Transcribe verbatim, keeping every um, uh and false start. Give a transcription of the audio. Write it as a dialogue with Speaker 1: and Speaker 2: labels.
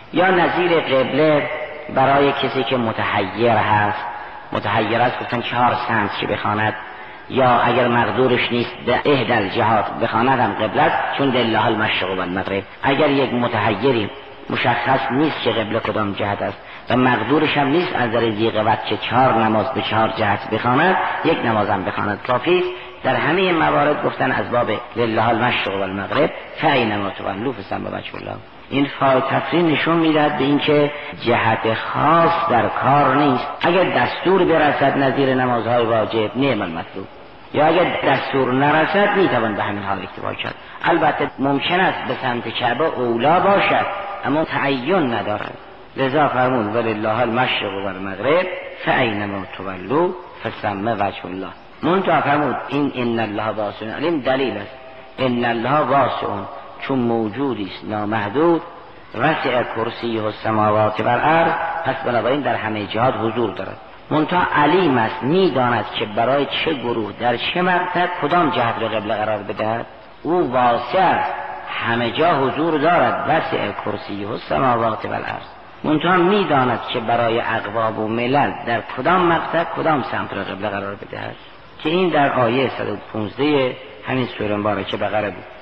Speaker 1: یا نظیر قبله برای کسی که متحیر هست، متحیر است گفتن چهار سمت که بخواند، یا اگر مقدورش نیست به احدى جهات بخواند هم قبله است، چون لله المشرق و المغرب. اگر یک متحیری مشخص نیست که قبله کدام جهت است و مقدورش هم نیست از نظر ذیق وقت که چهار نماز به چهار جهت بخواند، یک نماز هم بخواند کافی است. در همه موارد گفتن از باب لله المشرق و المغرب فاینما تولوا فثم وجه الله. این فای تفصیل نشون میدهد به اینکه جهت خاص در کار نیست. اگر دستور برسد نظیر نمازهای واجب نعم المطلوب، یا اگر دستور نرسد میتوان به همین حال اکتفا کرد. البته ممکن است به سمت کعبه اولا باشد اما تعین ندارد. لذا فرمود ولله المشرق و المغرب فاینما تولوا فثم وجه الله. منتها فرمود این ان الله واسع علیم دلیل است. ان الله واسع چون موجودی است نامحدود، وسع کرسیه السماوات و الارض، پس بنابراین در همه جهات حضور دارد. منتها علیم است، میداند که برای چه گروه در چه مقطع کدام جهت را قبله قرار بدهد. او واسع است، همه جا حضور دارد، وسع کرسیه السماوات و الارض. منتها میداند که برای اقوام و ملل در کدام مقطع کدام سمت را قبله قرار بدهد، که این در آیه صد و پانزده همین سوره مبارکه بقره بود.